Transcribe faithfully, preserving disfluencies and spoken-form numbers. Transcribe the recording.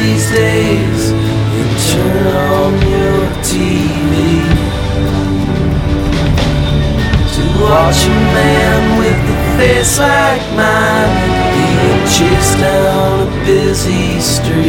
these days and turn on your T V to watch a man with a face like mine being chased down a busy street.